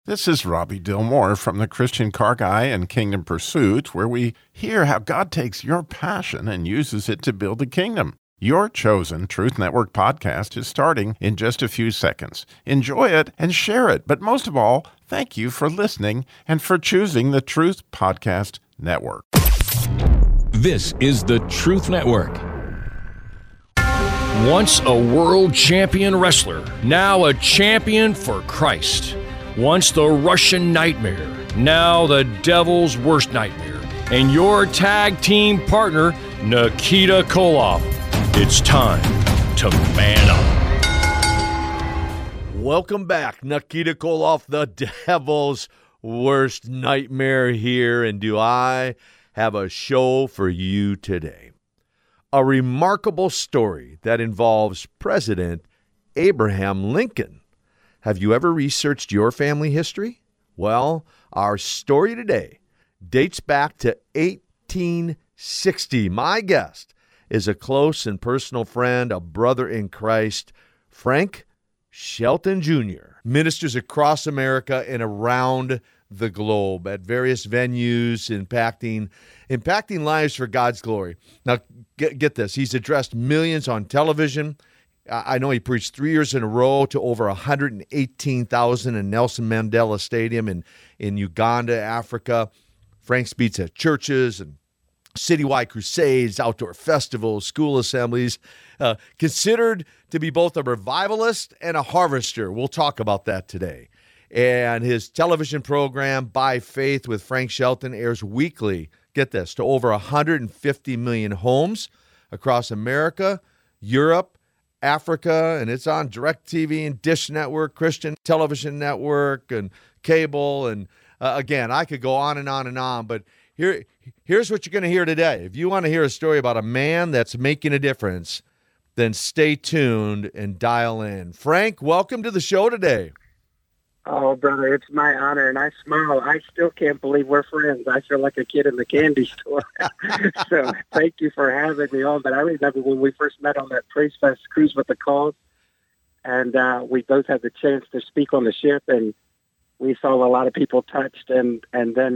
This is Robbie Dillmore from the Christian Car Guy and Kingdom Pursuit, where we hear how God takes your passion and uses it to build a kingdom. Your chosen Truth Network podcast is starting in just a few seconds. Enjoy it and share it. But most of all, thank you for listening and for choosing the Truth Podcast Network. This is the Truth Network. Once a world champion wrestler, now a champion for Christ. Once the Russian nightmare, now the devil's worst nightmare. And your tag team partner, Nikita Koloff. It's time to man up. Welcome back. Nikita Koloff, the devil's worst nightmare here. And do I have a show for you today? A remarkable story that involves President Abraham Lincoln. Have you ever researched your family history? Well, our story today dates back to 1860. My guest is a close and personal friend, a brother in Christ, Frank Shelton Jr. Ministers across America and around the globe at various venues, impacting lives for God's glory. Now, get this. He's addressed millions on television. I know he preached 3 years in a row to over 118,000 in Nelson Mandela Stadium in Uganda, Africa. Frank speaks at churches and citywide crusades, outdoor festivals, school assemblies, considered to be both a revivalist and a harvester. We'll talk about that today. And his television program, By Faith with Frank Shelton, airs weekly, get this, to over 150 million homes across America, Europe, Africa, and it's on DirecTV and Dish Network, Christian Television Network, and cable. And again, I could go on and on and on, but here's what you're going to hear today. If you want to hear a story about a man that's making a difference, then stay tuned and dial in. Frank, welcome to the show today. Oh, brother, it's my honor, and I smile. I still can't believe we're friends. I feel like a kid in the candy store. So thank you for having me on. But I remember when we first met on that Praise Fest Cruise with the Cause, and we both had the chance to speak on the ship, and we saw a lot of people touched, and then,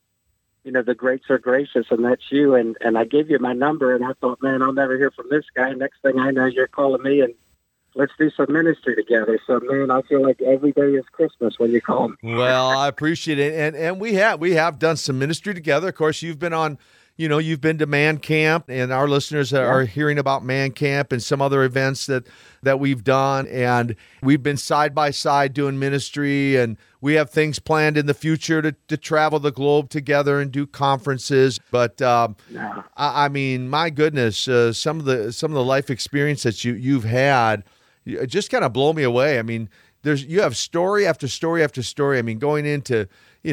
the greats are gracious, and that's you. And I gave you my number, and I thought, man, I'll never hear from this guy. Next thing I know, you're calling me, and let's do some ministry together. So, man, I feel like every day is Christmas when you call me. Well, I appreciate it. And we have done some ministry together. Of course, you've been you've been to Man Camp, and our listeners are hearing about Man Camp and some other events that we've done. And we've been side by side doing ministry, and we have things planned in the future to travel the globe together and do conferences. But I mean, my goodness, some of the life experience that you've had just kind of blow me away. I mean, you have story after story after story. I mean, going into,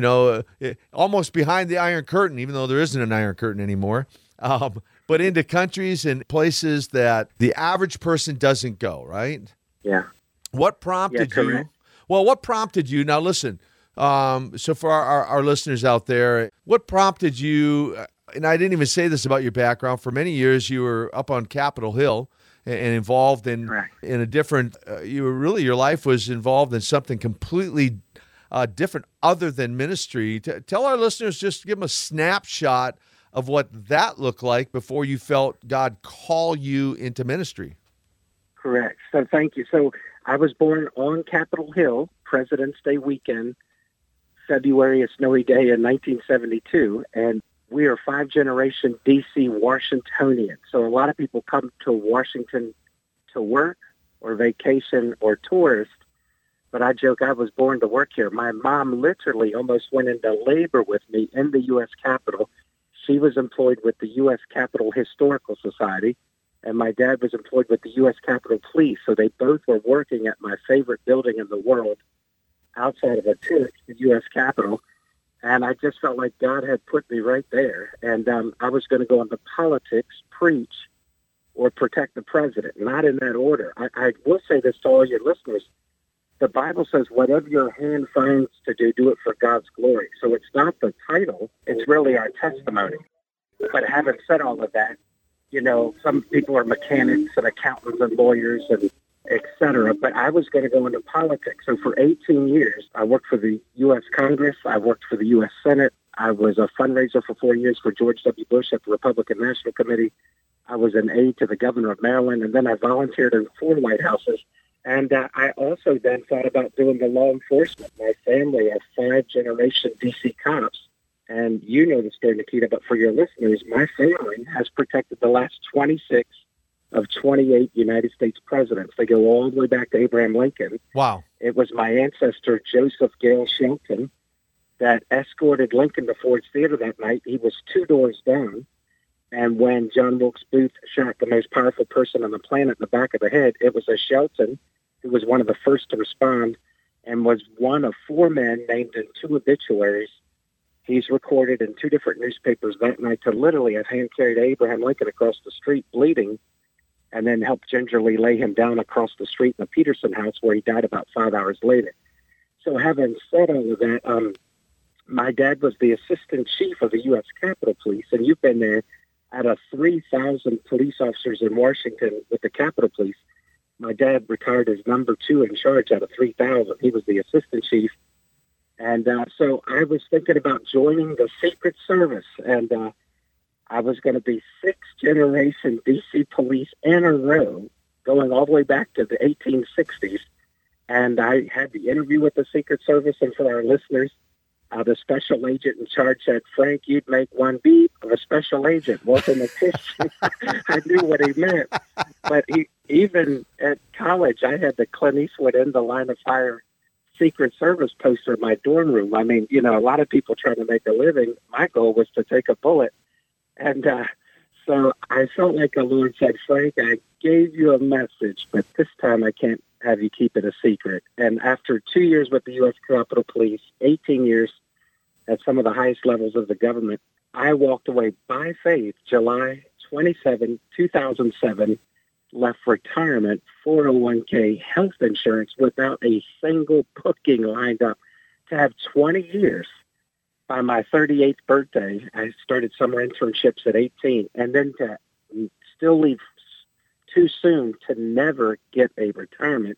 almost behind the Iron Curtain, even though there isn't an Iron Curtain anymore, but into countries and places that the average person doesn't go, right? Yeah. What prompted you? Well, what prompted you? Now, listen, so for our listeners out there, what prompted you, and I didn't even say this about your background, for many years you were up on Capitol Hill and involved in a different, your life was involved in something completely different other than ministry. Tell our listeners, just give them a snapshot of what that looked like before you felt God call you into ministry. Correct. So thank you. So I was born on Capitol Hill, President's Day weekend, February, a snowy day in 1972, and we are five-generation D.C. Washingtonians. So a lot of people come to Washington to work or vacation or tourist, but I joke I was born to work here. My mom literally almost went into labor with me in the U.S. Capitol. She was employed with the U.S. Capitol Historical Society, and my dad was employed with the U.S. Capitol Police. So they both were working at my favorite building in the world outside of a church, the U.S. Capitol. And I just felt like God had put me right there. And I was going to go into politics, preach, or protect the president, not in that order. I will say this to all your listeners. The Bible says, whatever your hand finds to do, do it for God's glory. So it's not the title, it's really our testimony. But having said all of that, some people are mechanics and accountants and lawyers, and etc. But I was going to go into politics. So for 18 years, I worked for the U.S. Congress. I worked for the U.S. Senate. I was a fundraiser for 4 years for George W. Bush at the Republican National Committee. I was an aide to the governor of Maryland, and then I volunteered in 4 White Houses. And I also then thought about doing the law enforcement. My family are 5-generation D.C. cops. And you know the story, Nikita, but for your listeners, my family has protected the last 26 of 28 United States presidents. They go all the way back to Abraham Lincoln. Wow. It was my ancestor, Joseph Gale Shelton, that escorted Lincoln to Ford's Theater that night. He was 2 doors down. And when John Wilkes Booth shot the most powerful person on the planet in the back of the head, it was a Shelton who was one of the first to respond and was one of 4 men named in 2 obituaries. He's recorded in 2 different newspapers that night to literally have hand-carried Abraham Lincoln across the street bleeding and then helped gingerly lay him down across the street in the Peterson house where he died about 5 hours later. So having said all of that, my dad was the assistant chief of the U.S. Capitol Police, and you've been there out of 3,000 police officers in Washington with the Capitol Police. My dad retired as number 2 in charge out of 3,000. He was the assistant chief. And so I was thinking about joining the Secret Service, and I was going to be 6th-generation D.C. police in a row, going all the way back to the 1860s. And I had the interview with the Secret Service, and for our listeners, the special agent in charge said, "Frank, you'd make one beep of a special agent." Wasn't a Christian. I knew what he meant. But even at college, I had the Clint Eastwood in the line of fire Secret Service poster in my dorm room. I mean, you know, a lot of people trying to make a living. My goal was to take a bullet. And so I felt like the Lord said, "Frank, I gave you a message, but this time I can't have you keep it a secret." And after 2 years with the U.S. Capitol Police, 18 years at some of the highest levels of the government, I walked away by faith July 27, 2007, left retirement, 401k, health insurance without a single booking lined up to have 20 years. By my 38th birthday, I started summer internships at 18, and then to still leave too soon to never get a retirement.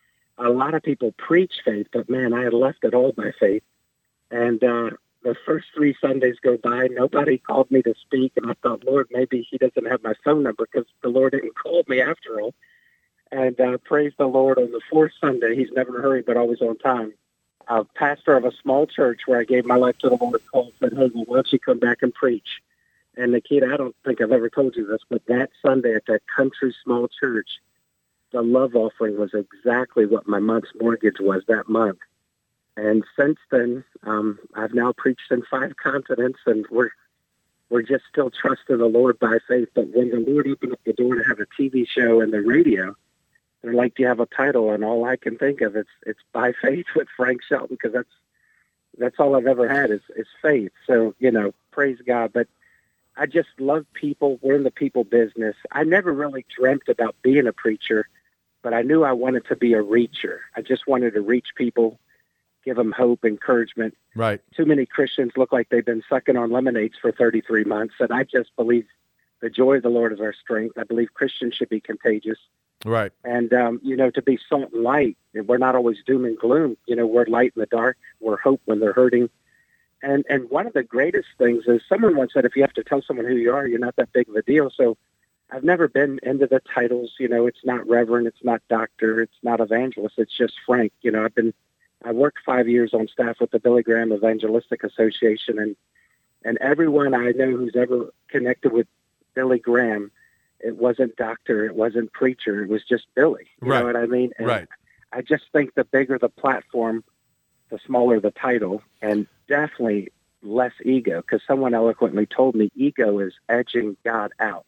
A lot of people preach faith, but man, I had left it all by faith. And the first 3 Sundays go by, nobody called me to speak, and I thought, Lord, maybe he doesn't have my phone number because the Lord didn't call me after all. And praise the Lord, on the 4th Sunday, he's never in a hurry, but always on time. A pastor of a small church where I gave my life to the Lord called and said, "Hey, well, why don't you come back and preach?" And Nikita, I don't think I've ever told you this, but that Sunday at that country small church, the love offering was exactly what my month's mortgage was that month. And since then, I've now preached in 5 continents, and we're just still trusting the Lord by faith. But when the Lord opened up the door to have a TV show and the radio, they're like, "Do you have a title?" And all I can think of it's By Faith with Frank Shelton, because that's all I've ever had is faith. So, you know, praise God. But I just love people. We're in the people business. I never really dreamt about being a preacher, but I knew I wanted to be a reacher. I just wanted to reach people, give them hope, encouragement. Right. Too many Christians look like they've been sucking on lemonades for 33 months, and I just believe the joy of the Lord is our strength. I believe Christians should be contagious. Right. And, you know, to be salt and light, we're not always doom and gloom. You know, we're light in the dark. We're hope when they're hurting. And one of the greatest things is, someone once said, if you have to tell someone who you are, you're not that big of a deal. So I've never been into the titles. You know, it's not reverend, it's not doctor, it's not evangelist. It's just Frank. You know, I worked 5 years on staff with the Billy Graham Evangelistic Association, and everyone I know who's ever connected with Billy Graham, it wasn't doctor, it wasn't preacher, it was just Billy. You know what I mean? And right. I just think the bigger the platform, the smaller the title, and definitely less ego, because someone eloquently told me ego is edging God out.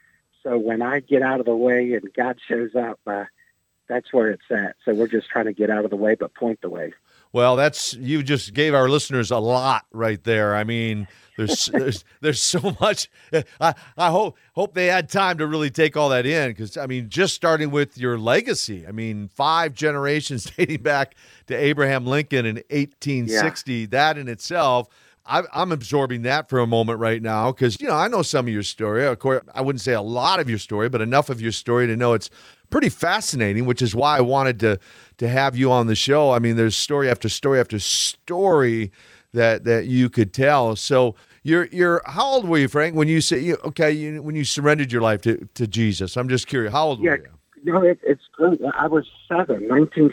So when I get out of the way and God shows up, that's where it's at. So we're just trying to get out of the way, but point the way. Well, you just gave our listeners a lot right there. I mean, there's so much. I hope they had time to really take all that in, because I mean, just starting with your legacy. I mean, 5 generations dating back to Abraham Lincoln in 1860. Yeah. That in itself. I'm absorbing that for a moment right now because, I know some of your story. Of course, I wouldn't say a lot of your story, but enough of your story to know it's pretty fascinating, which is why I wanted to have you on the show. I mean, there's story after story after story that you could tell. So you're how old were you, Frank, when you say when you surrendered your life to Jesus? I'm just curious. How old were you? No, it's good. I was 7,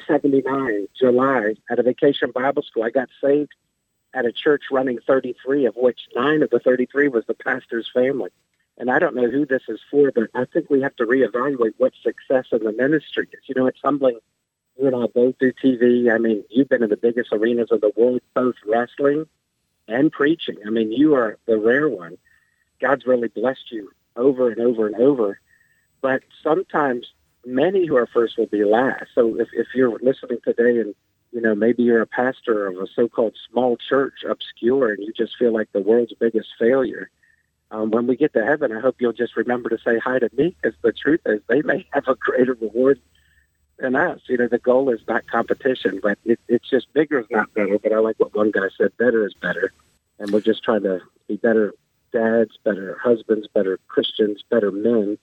1979, July, at a vacation Bible school. I got saved at a church running 33, of which 9 of the 33 was the pastor's family. And I don't know who this is for, but I think we have to reevaluate what success in the ministry is. It's humbling. You and I both do TV. I mean, you've been in the biggest arenas of the world, both wrestling and preaching. I mean, you are the rare one. God's really blessed you over and over and over. But sometimes many who are first will be last. So if you're listening today and, maybe you're a pastor of a so-called small church, obscure, and you just feel like the world's biggest failure, when we get to heaven, I hope you'll just remember to say hi to me, because the truth is they may have a greater reward than us. The goal is not competition, but it's just bigger is not better. But I like what one guy said, better is better. And we're just trying to be better dads, better husbands, better Christians, better men.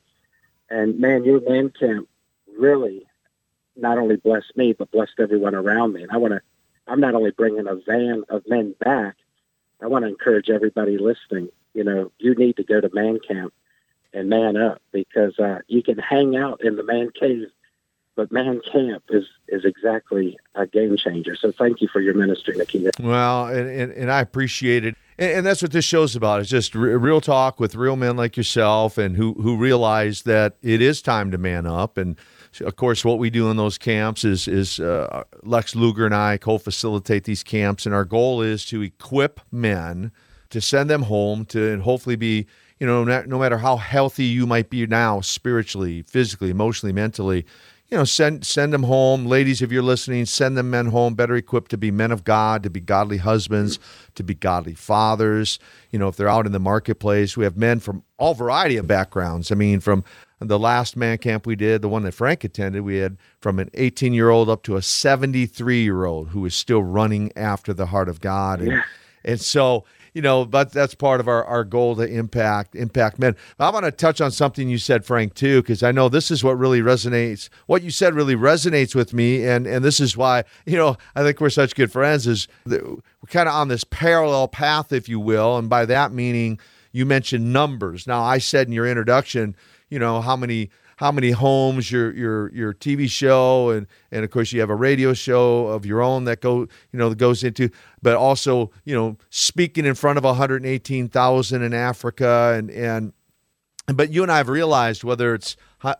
And man, your man camp really not only blessed me, but blessed everyone around me. And I'm not only bringing a van of men back, I want to encourage everybody listening. You need to go to man camp and man up, because you can hang out in the man cave, but man camp is exactly a game changer. So thank you for your ministry, Nikita. Well, and I appreciate it. And that's what this show's about. It's just real talk with real men like yourself, and who realize that it is time to man up. And of course, what we do in those camps is Lex Luger and I co-facilitate these camps, and our goal is to equip men to send them home to, and hopefully be, no matter how healthy you might be now, spiritually, physically, emotionally, mentally, send them home. Ladies, if you're listening, send them men home better equipped to be men of God, to be godly husbands, to be godly fathers. If they're out in the marketplace, we have men from all variety of backgrounds. I mean, from the last man camp we did, the one that Frank attended, we had from an 18-year-old up to a 73-year-old who is still running after the heart of God. And so, but that's part of our goal to impact men. I want to touch on something you said, Frank, too, because I know this is what really resonates. What you said really resonates with me, and this is why, I think we're such good friends, is that we're kind of on this parallel path, if you will, and by that meaning you mentioned numbers. Now, I said in your introduction, how many homes your TV show, and of course you have a radio show of your own that goes into, but also speaking in front of 118,000 in Africa, but you and I have realized, whether it's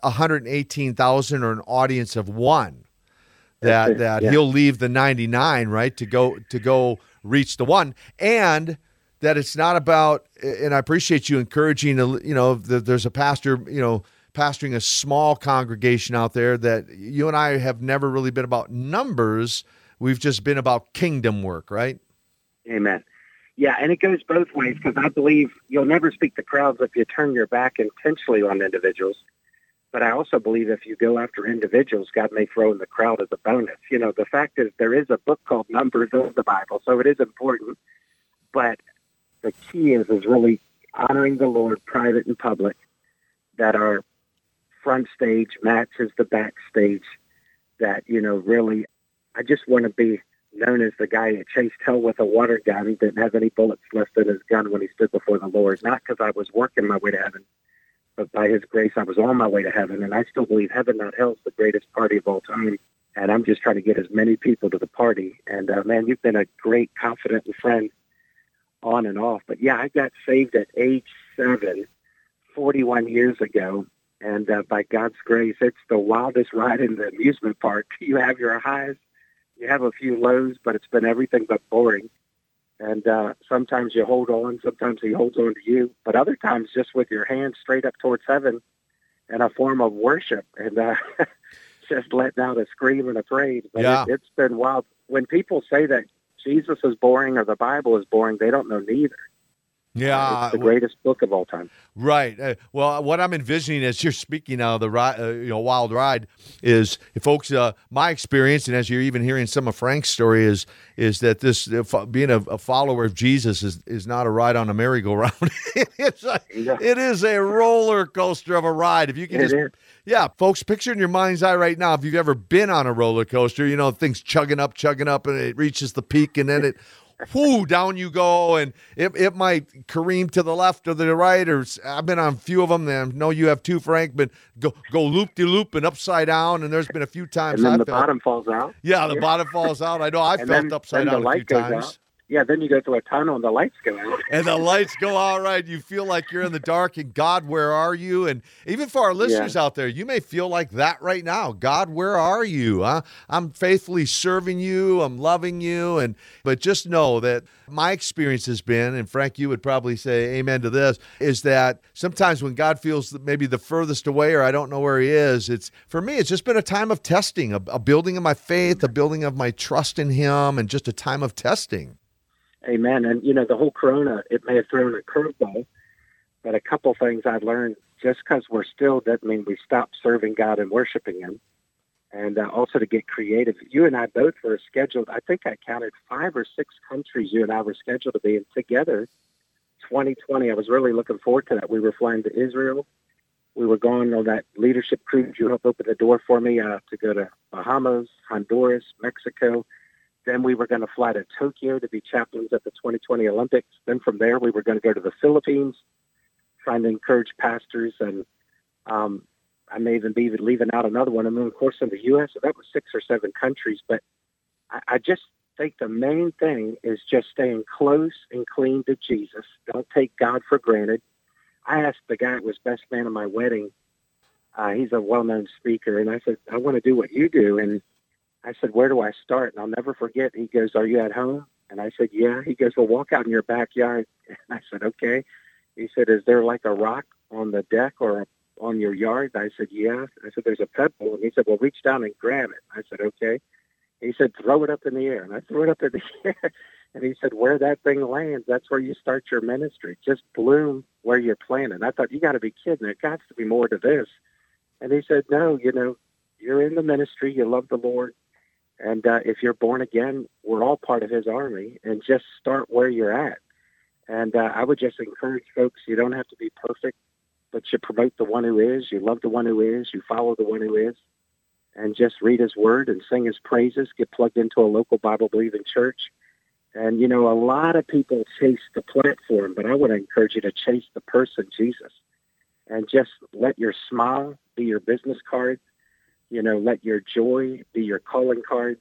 118,000 or an audience of one, that he'll leave the 99, right, to go reach the one, and that it's not about. And I appreciate you encouraging. There's a pastor, pastoring a small congregation out there, that you and I have never really been about numbers. We've just been about kingdom work, right? Amen. Yeah, and it goes both ways, because I believe you'll never speak to crowds if you turn your back intentionally on individuals. But I also believe if you go after individuals, God may throw in the crowd as a bonus. The fact is, there is a book called Numbers in the Bible, so it is important. But the key is really honoring the Lord, private and public, that our front stage matches the backstage, that, really, I just want to be known as the guy that chased hell with a water gun. He didn't have any bullets left in his gun when he stood before the Lord, not because I was working my way to heaven, but by his grace, I was on my way to heaven. And I still believe heaven, not hell, is the greatest party of all time. And I'm just trying to get as many people to the party. And man, you've been a great, confident friend on and off. But yeah, I got saved at age 7, 41 years ago. And by God's grace, it's the wildest ride in the amusement park. You have your highs, you have a few lows, but it's been everything but boring. And sometimes you hold on, sometimes he holds on to you, but other times just with your hands straight up towards heaven in a form of worship, and just letting out a scream and a praise. But it's been wild. When people say that Jesus is boring or the Bible is boring, they don't know neither. Yeah. It's the greatest book of all time. Right. Well, what I'm envisioning as you're speaking now, the Wild Ride, is, folks, my experience, and as you're even hearing some of Frank's story, is that this being a follower of Jesus is not a ride on a merry-go-round. It is a roller coaster of a ride. If you can yeah, folks, picture in your mind's eye right now, if you've ever been on a roller coaster, things chugging up, and it reaches the peak, and then it down you go, and it might careen to the left or the right, or I've been on a few of them. And I know you have too, Frank, but go loop-de-loop and upside down, and there's been a few times and then the bottom falls out. Yeah, the bottom falls out. I know I felt upside down a few times. Out. Yeah, then you go through a tunnel and the lights go out. And the lights go out, right? You feel like you're in the dark, and God, where are you? And even for our listeners out there, you may feel like that right now. God, where are you? I'm faithfully serving you. I'm loving you. But just know that my experience has been, and Frank, you would probably say amen to this, is that sometimes when God feels maybe the furthest away, or I don't know where he is, for me, it's just been a time of testing, a building of my faith, a building of my trust in him, and just a time of testing. Amen. And, the whole corona, it may have thrown a curveball, but a couple things I've learned, just because we're still, doesn't mean we stop serving God and worshiping him. And also to get creative. You and I both were scheduled, I think I counted 5 or 6 countries you and I were scheduled to be in together. 2020, I was really looking forward to that. We were flying to Israel. We were going on that leadership cruise. You helped open the door for me to go to Bahamas, Honduras, Mexico. Then we were going to fly to Tokyo to be chaplains at the 2020 Olympics. Then from there, we were going to go to the Philippines, trying to encourage pastors. And I may even be leaving out another one. And then, of course, in the U.S., so that was 6 or 7 countries. But I just think the main thing is just staying close and clean to Jesus. Don't take God for granted. I asked the guy that was best man at my wedding. He's a well-known speaker. And I said, I want to do what you do. And I said, where do I start? And I'll never forget. He goes, are you at home? And I said, yeah. He goes, well, walk out in your backyard. And I said, okay. He said, is there like a rock on the deck or on your yard? I said, yeah. I said, there's a pebble. And he said, well, reach down and grab it. I said, okay. He said, throw it up in the air. And I threw it up in the air. And he said, where that thing lands, that's where you start your ministry. Just bloom where you're planted. I thought, you got to be kidding. There got to be more to this. And he said, no, you're in the ministry. You love the Lord. And if you're born again, we're all part of his army, and just start where you're at. And I would just encourage folks, you don't have to be perfect, but you promote the one who is, you love the one who is, you follow the one who is, and just read his word and sing his praises, get plugged into a local Bible-believing church. And, a lot of people chase the platform, but I would encourage you to chase the person, Jesus, and just let your smile be your business card. Let your joy be your calling card.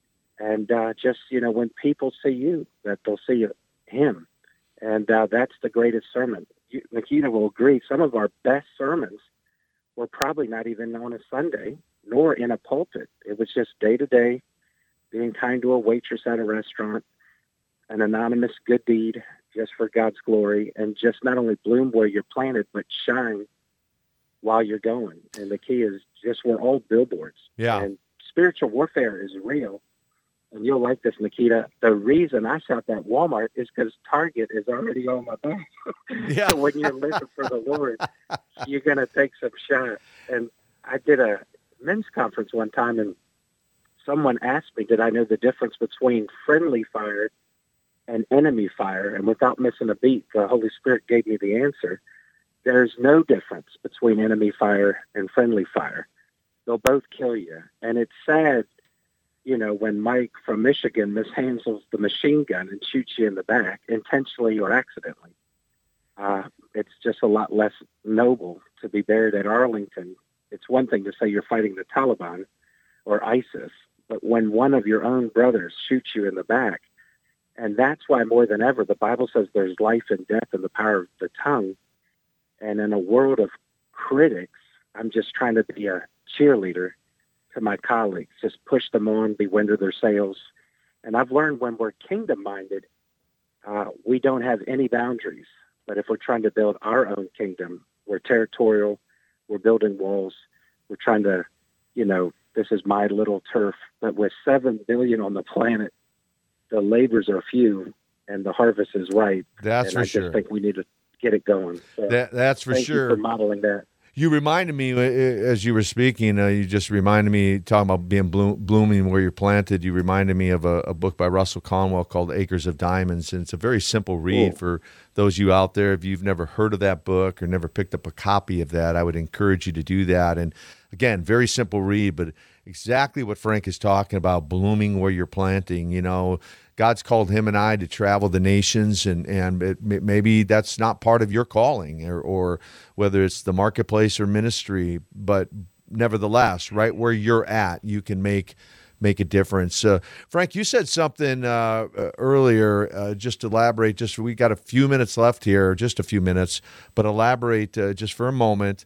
And just, when people see you, that they'll see him. And that's the greatest sermon. Nikita will agree, some of our best sermons were probably not even on a Sunday, nor in a pulpit. It was just day to day, being kind to a waitress at a restaurant, an anonymous good deed just for God's glory, and just not only bloom where you're planted, but shine while you're going. And the key is just, we're all billboards. Yeah. And spiritual warfare is real. And you'll like this, Nikita. The reason I shot that Walmart is because Target is already on my back. Yeah. So when you're living for the Lord, you're going to take some shots. And I did a men's conference one time, and someone asked me, did I know the difference between friendly fire and enemy fire? And without missing a beat, the Holy Spirit gave me the answer. There's no difference between enemy fire and friendly fire. They'll both kill you. And it's sad, when Mike from Michigan mishandles the machine gun and shoots you in the back, intentionally or accidentally. It's just a lot less noble to be buried at Arlington. It's one thing to say you're fighting the Taliban or ISIS, but when one of your own brothers shoots you in the back, and that's why more than ever, the Bible says there's life and death in the power of the tongue. And in a world of critics, I'm just trying to be a cheerleader to my colleagues, just push them on, be wind of their sails. And I've learned when we're kingdom-minded, we don't have any boundaries. But if we're trying to build our own kingdom, we're territorial, we're building walls, we're trying to, this is my little turf. But with 7 billion on the planet, the labors are few, and the harvest is ripe. That's and for I sure. just think we need to get it going. So That's for thank sure. you for modeling that. You reminded me, as you were speaking, you just reminded me, talking about being blooming where you're planted, you reminded me of a book by Russell Conwell called Acres of Diamonds, and it's a very simple read for those of you out there. If you've never heard of that book or never picked up a copy of that, I would encourage you to do that. And again, very simple read, but exactly what Frank is talking about, blooming where you're planting. You know, God's called him and I to travel the nations, and maybe that's not part of your calling, or whether it's the marketplace or ministry, but nevertheless, right where you're at, you can make a difference. Frank, you said something earlier, just elaborate, we got a few minutes left here, just a few minutes, but elaborate just for a moment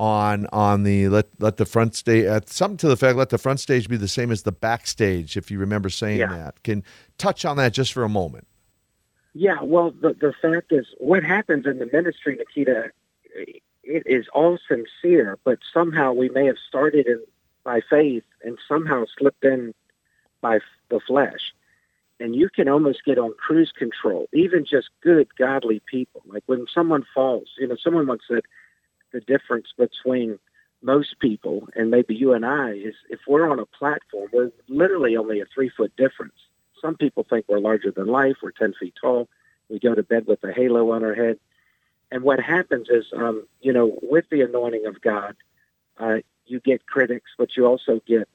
on the let the front stage, something to the fact, let the front stage be the same as the backstage, if you remember saying that. Can touch on that just for a moment. Yeah, well, the fact is, what happens in the ministry, Nikita, it is all sincere, but somehow we may have started by faith and somehow slipped in by the flesh. And you can almost get on cruise control, even just good, godly people. Like when someone falls, someone once said, the difference between most people and maybe you and I is if we're on a platform, we're literally only a 3-foot difference. Some people think we're larger than life. We're 10 feet tall. We go to bed with a halo on our head. And what happens is, with the anointing of God, you get critics, but you also get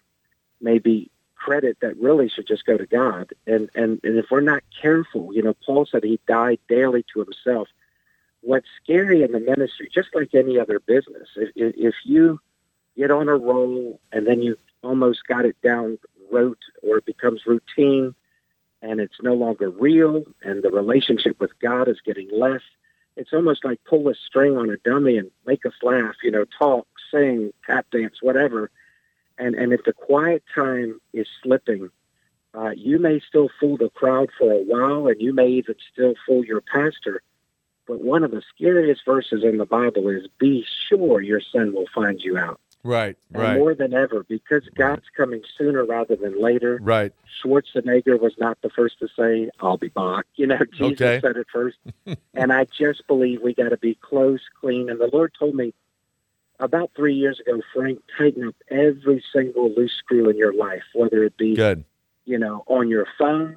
maybe credit that really should just go to God. And if we're not careful, Paul said he died daily to himself. What's scary in the ministry, just like any other business, if you get on a roll and then you almost got it down rote, or it becomes routine and it's no longer real and the relationship with God is getting less, it's almost like pull a string on a dummy and make us laugh, talk, sing, tap dance, whatever. And if the quiet time is slipping, you may still fool the crowd for a while, and you may even still fool your pastor. But one of the scariest verses in the Bible is, be sure your son will find you out. Right. And more than ever, because God's coming sooner rather than later. Right. Schwarzenegger was not the first to say, I'll be back. Jesus said it first. And I just believe we got to be close, clean. And the Lord told me about 3 years ago, Frank, tighten up every single loose screw in your life, whether it be, good, on your phone,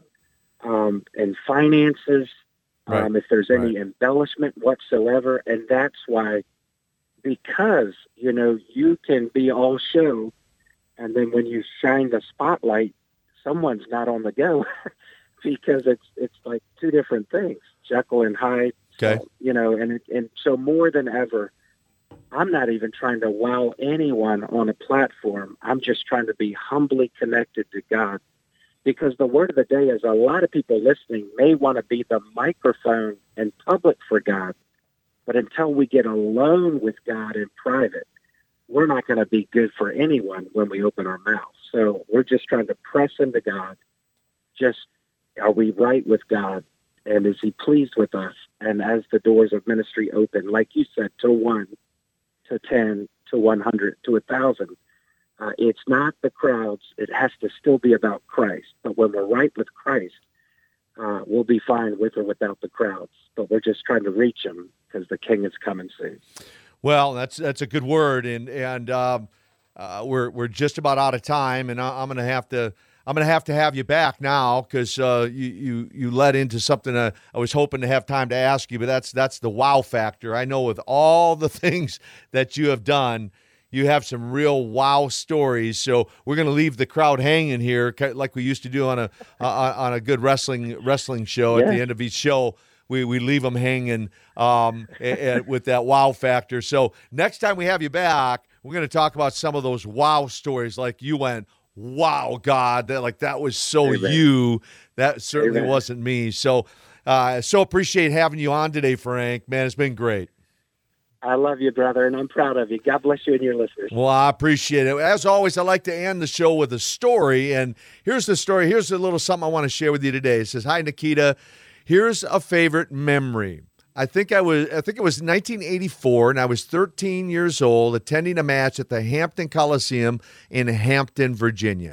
and finances, if there's any embellishment whatsoever. And that's why, because, you can be all show, and then when you shine the spotlight, someone's not on the go because it's like two different things, Jekyll and Hyde. Okay. So, and so more than ever, I'm not even trying to wow anyone on a platform. I'm just trying to be humbly connected to God. Because the word of the day is, a lot of people listening may want to be the microphone in public for God. But until we get alone with God in private, we're not going to be good for anyone when we open our mouth. So we're just trying to press into God. Just, are we right with God? And is he pleased with us? And as the doors of ministry open, like you said, to 1, to 10, to 100, to 1,000, it's not the crowds. It has to still be about Christ. But when we're right with Christ, we'll be fine with or without the crowds. But we're just trying to reach them because the King is coming soon. Well, that's a good word, and we're just about out of time, and I'm gonna have to have you back now because you led into something I was hoping to have time to ask you, but that's the wow factor. I know with all the things that you have done, you have some real wow stories. So we're going to leave the crowd hanging here, like we used to do on a good wrestling show. At the end of each show, we leave them hanging with that wow factor. So next time we have you back, we're going to talk about some of those wow stories, like you went, wow, God, that was so Amen. you. That certainly Amen. wasn't me. So appreciate having you on today, Frank. Man, it's been great. I love you, brother, and I'm proud of you. God bless you and your listeners. Well, I appreciate it. As always, I like to end the show with a story, and here's the story. Here's a little something I want to share with you today. It says, "Hi, Nikita. Here's a favorite memory. I think it was 1984, and I was 13 years old, attending a match at the Hampton Coliseum in Hampton, Virginia.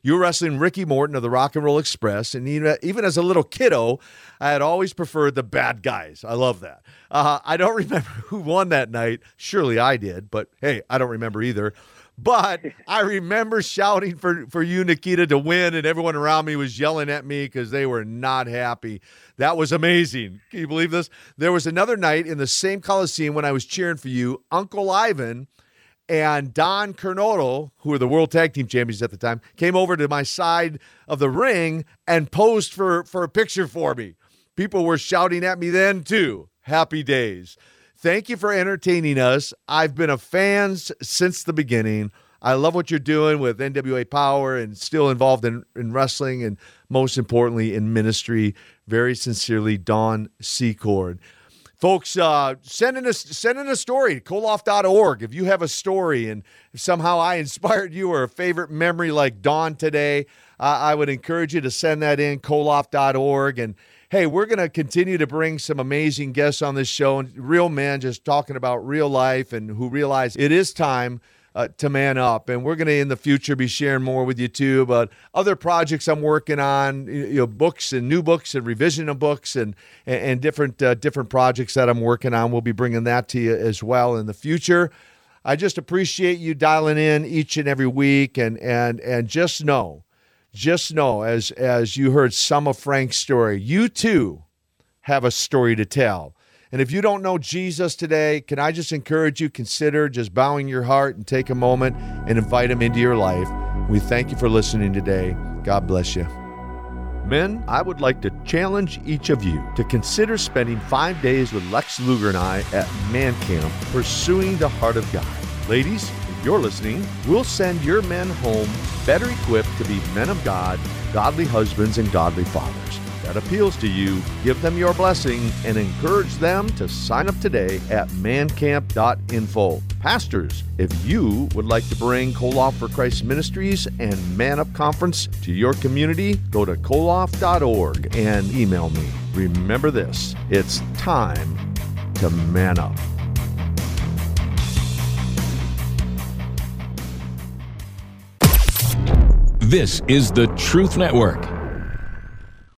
You were wrestling Ricky Morton of the Rock and Roll Express, and even as a little kiddo, I had always preferred the bad guys. I love that. I don't remember who won that night. Surely I did, but hey, I don't remember either. But I remember shouting for you, Nikita, to win, and everyone around me was yelling at me because they were not happy. That was amazing. Can you believe this? There was another night in the same Coliseum when I was cheering for you. Uncle Ivan and Don Cornotto, who were the World Tag Team Champions at the time, came over to my side of the ring and posed for a picture for me. People were shouting at me then, too. Happy days. Thank you for entertaining us. I've been a fan since the beginning. I love what you're doing with NWA Power and still involved in wrestling and most importantly in ministry. Very sincerely, Don Secord. Folks, send in a story, koloff.org. If you have a story and if somehow I inspired you or a favorite memory like Don today, I would encourage you to send that in, koloff.org. And hey, we're going to continue to bring some amazing guests on this show, and real men just talking about real life and who realize it is time to man up. And we're going to, in the future, be sharing more with you, too, about other projects I'm working on, books and new books and revision of books and different projects that I'm working on. We'll be bringing that to you as well in the future. I just appreciate you dialing in each and every week, and just know, as you heard some of Frank's story, you too have a story to tell. And if you don't know Jesus today, can I just encourage you, consider just bowing your heart and take a moment and invite him into your life. We thank you for listening today. God bless you. Men, I would like to challenge each of you to consider spending 5 days with Lex Luger and I at Man Camp, pursuing the heart of God. Ladies, if you're listening, we'll send your men home better equipped to be men of God, godly husbands, and godly fathers. That appeals to you, give them your blessing and encourage them to sign up today at mancamp.info. Pastors, if you would like to bring Koloff for Christ Ministries and Man Up Conference to your community, go to koloff.org and email me. Remember this, it's time to man up. This is the Truth Network.